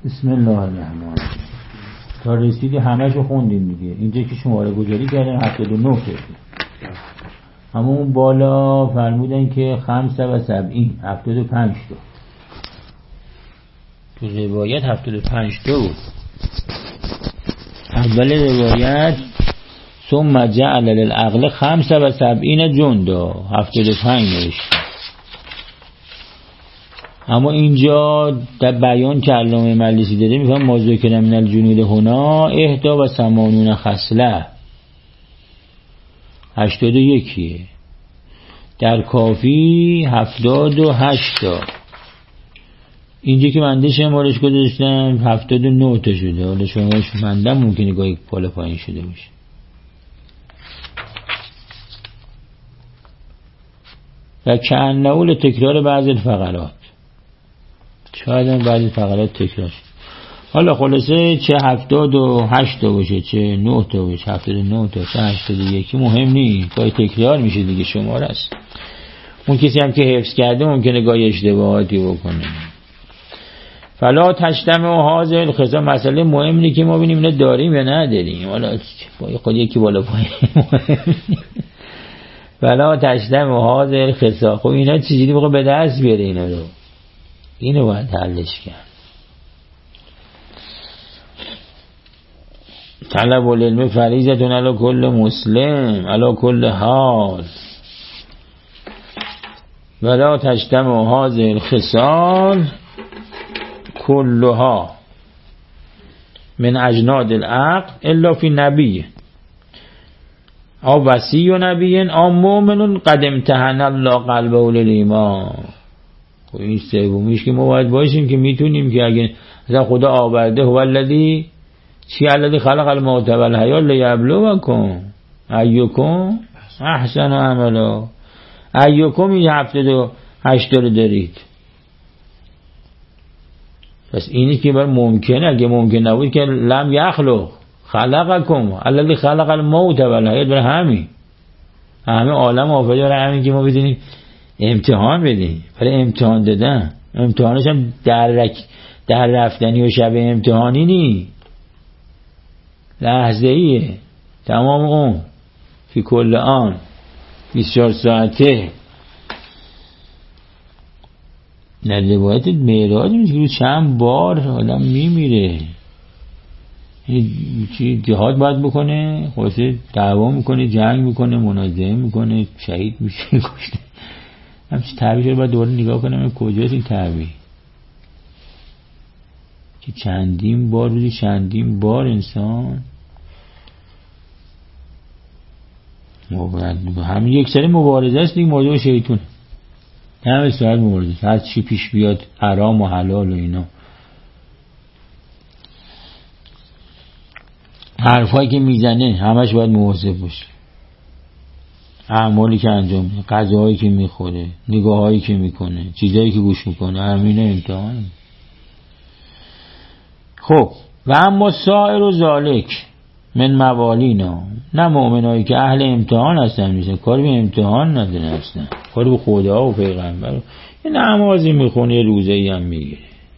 بسم الله الرحمن الرحیم. تا رسیدی همه‌شو خوندیم دیگه. اینجا که شماره گذاری کردن 79 کردیم. اما اون بالا فرمودن که 75 75 تا. تو روایت 75 تا بود. اول روایت ثم جعل للعقل 75 جندا 75 نوشت. اما اینجا در بیان که علامه مجلسی داره میفهم ما ذکر من الجنود هنا 81 خصله 81 در کافی 78 تا. اینجا که منده شمارش گذاشتم 79 تا شده. حالا شمارش منده ممکنه گاهی بالا پایین شده باشه. و کأنه لتکرار بعض الفقرات، شاید هم بعضی فقرات تکرار شد. حالا خلاصه چه 78 تا باشه چه 9 تا باشه 79 تا چه 81 مهم نیست، گاهی تکرار میشه دیگه شماره است. اون کسی هم که حفظ کرده ممکنه گاهی اشتباهاتی بکنه. فلا تجتمع هذه الخصال، مسئله مهم اینه که ما ببینیم اینا داریم یا نداریم. حالا خود یکی بالا پایین فلا تجتمع هذه الخصال. خب اینا چجوری بخواد به دست بیاره اینا رو؟ اینو باید حلش کرد. طلب العلم فریضة علی کل مسلم علی کل حال ولا تجتمع هذه الخصال كلها من اجناد العقل الا في نبی او وصی و نبی او مؤمن قد امتحن الله قلبه للایمان. این سومیش که ما باید باشیم که میتونیم که اگه مثلا خدا آورده هو الذی چی الذی خلق الموت والحیات لیبلوکم ایکم احسن عملا. ایکم این 78 رو دارید. پس اینی که بر ممکنه، اگه ممکن نبود که لم یخلق خلقکم الذی خلق الموت والحیات. برای همه عالم آفریده برای همین که ما بدونیم امتحان بدیم. برای امتحان دادن، امتحانش هم در رفتنی و شب امتحانی نی، لحظه ایه، تمام اون فی کل آن 24 ساعته. در روایت معراج میگه چند بار آدم میمیره. چی جهاد باید بکنه، خلاصه دعوا میکنه، جنگ میکنه، منازعه میکنه، شهید میشه، کشته. همچین تعبیر رو باید دوباره نگاه کنم کجاست این تعبیر که چندین بار روزی چندین بار انسان همین یک سری مبارزه است دیگه. موضوع شیطون همه ساعت مبارزه، هر چی پیش بیاد حرام و حلال و اینا، حرفایی که میزنه همش باید مواظب باشه. اعمالی که انجام میده، غذاهایی که میخوره، نگاهایی که میکنه، چیزایی که گوش میکنه، همینه امتحان. خب و اما سایر و ذالک من موالینا، نه مؤمنایی که اهل امتحان هستن میشن، کاری به امتحان ندارن هستن، کاری به خدا و پیغمبر. یه نمازی میخونه، یه روزه‌ای هم میگیره،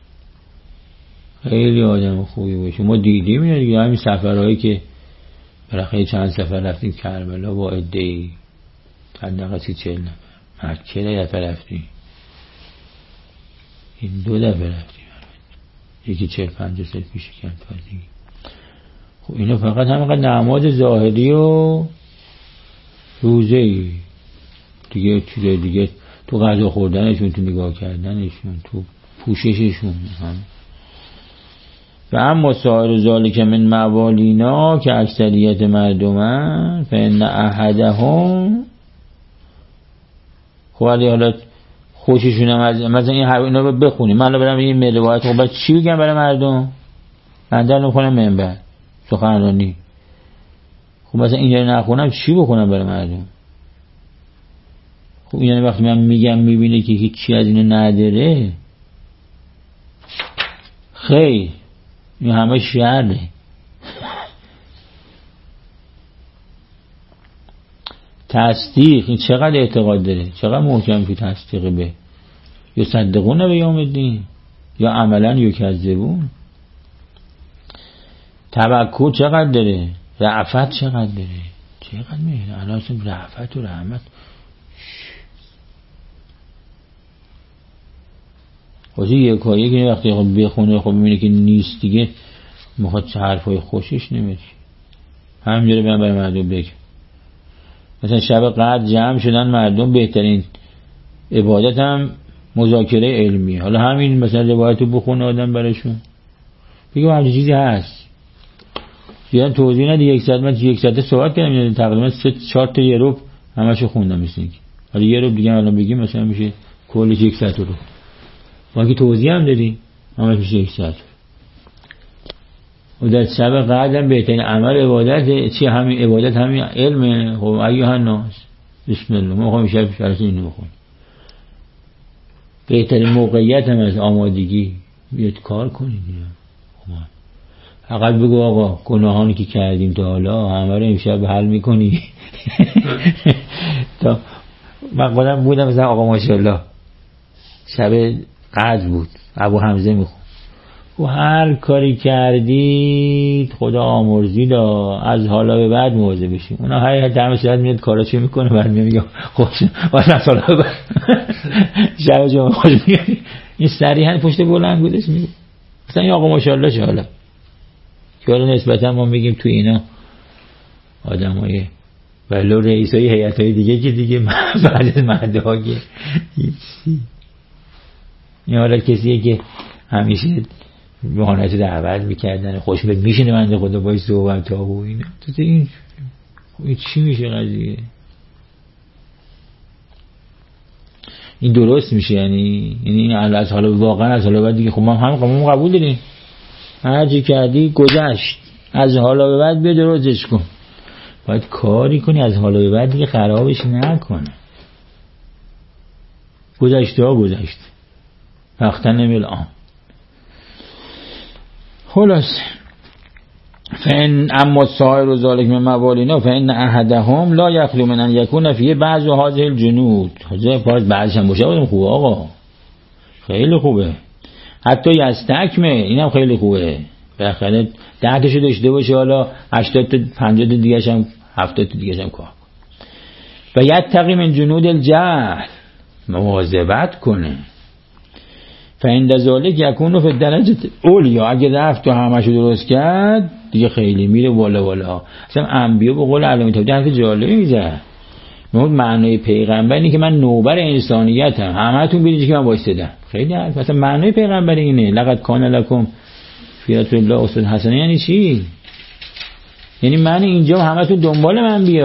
خیلی آدم خوبی باشه. ما دیدیم دیگه همین سفرهایی که برای چند سفر رفتیم کربلا با عده‌ای حداقل 40 نفر، مکه یه دفعه رفتیم، این 2 دفعه رفتیم، یکی 40-50 سال پیش کرد دیگه. خب اینا فقط همینقدر نماز ظاهری و روزه‌ای دیگه، چیزای دیگه تو غذا خوردنشون، تو نگاه کردنشون، تو پوشششون هم. و اما سایر ذالک من موالینا که اکثریت مردمن فإن احدهم، خب علی حالت خوششون هم از مثلا این اینا رو بخونیم، من برم این روایت خب بعد چی بگم برای مردم؟ بنده نخونم منبر سخنرانی، خب مثلا این رو نخونم چی بکنم برای مردم؟ خب یعنی وقتی من میگم میبینه که هیچی از اینو نداره، خیر این همه شره. تصدیق این چقدر اعتقاد داره، چقدر محکم که تصدیق به یا صدقون به یوم الدین یا عملا یکذبون. تبکر چقدر داره، رأفت چقدر داره، چقدر میگه الان اصلا رأفت و رحمت. واسه یکایی که وقتی بخونه خب میبینه که نیست دیگه، میخواد چه حرفای خوشش نمیاد، همینجوری بیان برای مردم بگه. مثلا شب قدر جمع شدن مردم، بهترین عبادت هم مذاکره علمی. حالا همین مثلا روایتو بخونه آدم براشون، بگم همچین چیزی هست، بیان توضیح نده. 100 من 100 صحبت کردم تقریبا 3-4 تا یه روب همشو خوندم مثل اینکه. حالا یه روب دیگه الان بگیم مثلا میشه کلش 100 رو. باقی توضیح هم دادی همش میشه 100. و در شب قدر بهترین عمل عبادت چی؟ همین عبادت همین علمه. خب ایها الناس بسم الله ما میخوایم شب شرط اینو بخونیم. بهترین موقعیت هم از آمادگی بیاد کار کنید. فقط بگو آقا گناهانی که کردیم تا حالا همه رو امشب حل میکنی. تا من خودم بودم مثلا آقا ماشاءالله شب قدر بود، ابو حمزه میخون و هر کاری کردید خدا آمرزید از حالا به بعد مواظب بشیم. اونا هر دم ساعت میاد کارا چه میکنه، بعد میگه خوش واسه حالا به بعد شب جمعه خوش میاد. این صریحا پشت بلند بودش میگه مثلا آقا ماشاءالله چه حالا که حالا نسبتا ما میگیم تو اینا آدمای ولو رئیسای هیئت‌های دیگه که دیگه بعد از مهدها که این حالا کسیه که همیشه به حالت دعوت میکردن خوش میشینه بنده خدا باید صحبت ها و اینا. تو این چی میشه قضیه؟ این درست میشه؟ یعنی از حالا واقعا از حالا بعد دیگه خب ما هم قبول داریم هر چی کردی گذشت، از حالا به بعد بیا درستش کن. باید کاری کنی از حالا به بعد دیگه خرابش نکنه. گذشته ها گذشت وقتا نمیل آن. خلاص فإن اما سائر ذلك من موالینا فإن احدهم لا يخلو من ان يكون فيه بعض هذه الجنود. حاضر پاس بعضش هم باشه بودم خوبه آقا، خیلی خوبه. حتی یستکمه اینم خیلی خوبه، بالاخره 10 تاشو داشته باشه، حالا 80 تا 50 تا دیگه هم 70 تا دیگه هم کار و یتقی من جنود الجهل، مواظبت کنه. فعند ذلک یکونو فی الدرجه اولیا، اگه رفت و همشو درست کرد دیگه خیلی میره بالا بالا. اصلا انبیا به قول علامه طباطبایی حرف جالبی میزنن. اون معنای پیغمبری که من نوبر انسانیتم، همتون بدید که من وایسادم. خیلی حرف. مثلا معنای پیغمبر اینه لقد کان لکم فی رسول الله اسوه حسنه. یعنی چی؟ یعنی من اینجا همتون دنبال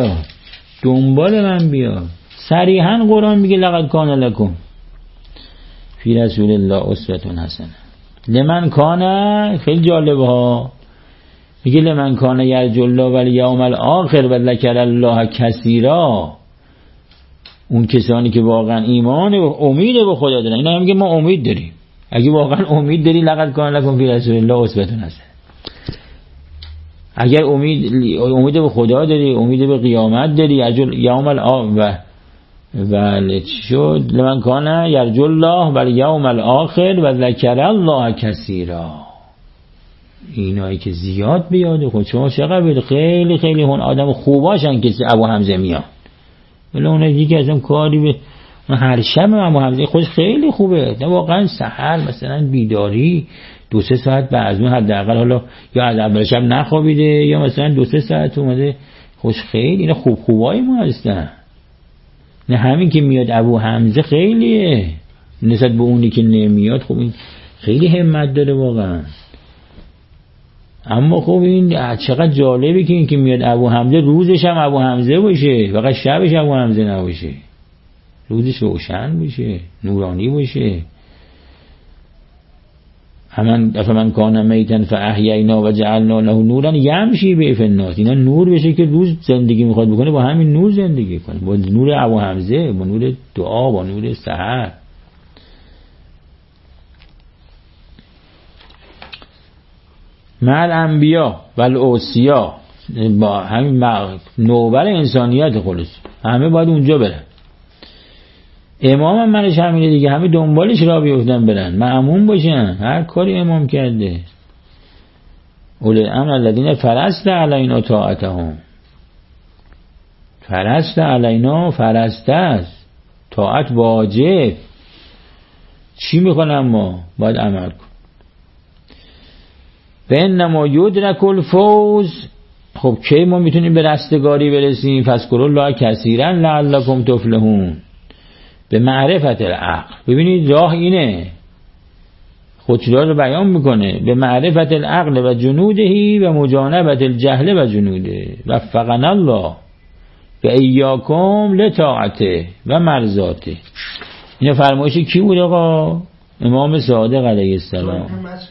من بیا. صریحا قرآن میگه لقد کان لکم فی رسول الله اسوه حسنه لمن کان. خیلی جالبه ها، میگه لمن کان یرجو الله والیوم الاخر و ذکر الله کثیرا. اون کسانی که واقعا ایمان و امید به خدا دارن. اینا میگه ما امید داریم. اگه واقعا امید داری لقد کان لکم فی رسول الله اسوه حسنه. اگر امید به خدا داری، امید به قیامت داری، اجل یوم الاخر و شد لمن کان یرجو الله والیوم الاخر و ذکر الله کثیرا. اینایی که زیاد بیاد خود شما چقدر خیلی خیلی هون آدم خوباشن که ابو حمزه میاد. ولی اون دیگه ازم کاری به هر شب ابو حمزه خودش خیلی خوبه. نه واقعا سحر مثلا بیداری 2-3 ساعت بعد اون حداقل، حالا یا از اول شب نخوابیده یا مثلا 2-3 ساعت اومده خوش. خیلی اینا خوبای ما هستن. نه همین که میاد ابو حمزه خیلیه نسبت به اونی که نمیاد. خب این خیلی همت داره واقعا. اما خب این چقدر جالبه که این که میاد ابو حمزه روزش هم ابو حمزه باشه، فقط شبش ابو حمزه نباشه، روزش روشن باشه، نورانی باشه. افمن کان میتا فاحیینا و جعلنا له نورا یمشی به فی الناس. اینا نور بشه که روز زندگی میخواد بکنه با همین نور زندگی کنه، با نور ابو حمزه، با نور دعا، با نور سحر. مع انبیا و الاوصیا، با همین نوبر انسانیت خالص همه باید اونجا برن. امام هم منش همینه دیگه، همه دنبالش را بیفتن برن، مأمون باشن. هر کاری امام کرده اولی الامر الذین فرضنا علینا طاعتهم. فرضنا علینا فرضته است، طاعت واجب. چی میکنم ما؟ باید عمل کن. به انما یدرک الفوز. خب کی ما میتونیم به رستگاری برسیم؟ فاذکروا الله کثیرا لعلکم تفلحون. به معرفت العقل. ببینید راه اینه، خودشیرها رو بیان میکنه. به معرفت العقل و جنودهی و مجانبت الجهل و جنوده. وفقنا الله و ایاکم لطاعته و مرضاته. این فرمایش کی بود آقا؟ امام صادق علیه السلام.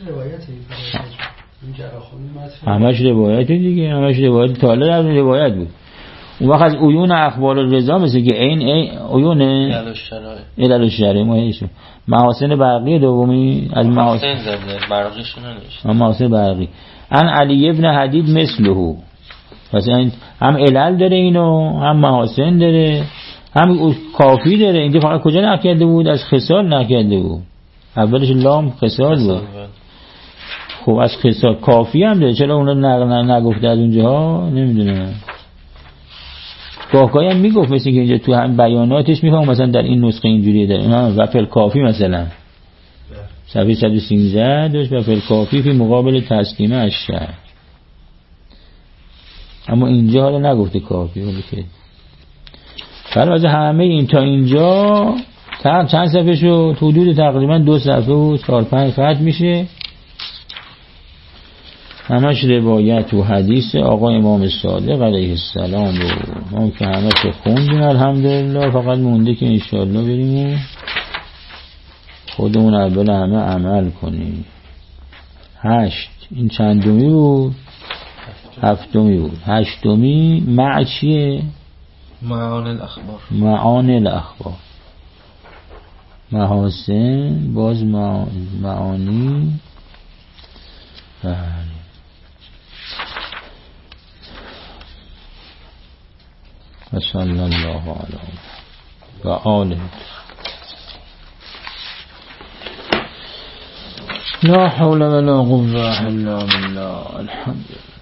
همش روایت دیگه، همش روایت تاله در روایت بود. اون وقت از عیون اخبار الرضا مثل که این عیون علل الشرایع ماهیشون محاسن برقی دومی از محاسن برقیشون نوشت. محاسن برقی ان علی ابن حدید مثله. پس هم علل داره اینو، هم محاسن داره، هم کافی داره. اینجا فقط کجا نقل کرده بود؟ از خصال نقل کرده بود. اولش لام خصال بود. خب از خصال کافی هم داره، چرا اون رو نگفته از اونجاها؟ نمیدونم. گاهگاهی هم میگفت مثل که اینجا تو هم بیاناتش میفهم مثلا در این نسخه اینجوریه داره و فل کافی مثلا صفحه 113 داشت و فل کافی فی مقابل تسلیمه از شهر. اما اینجا حالا نگفته کافی. ولی که فرض همه این تا اینجا چند صفحه شو؟ حدود تقریبا 2 صفحه و 4-5 خط میشه. همش روایت و حدیث آقا امام صادق علیه السلام رو ما که همه چه خوندیم الحمدلله. فقط مونده که انشاءالله بریم و خودمون اول همه عمل کنیم. 8 این چندمی بود؟ 7می بود. 8می مع چیه؟ معانی الاخبار. معانی الاخبار. محاسن باز معانی. صلی الله علیه و آله. لا حول ولا قوة الا بالله. الحمد لله.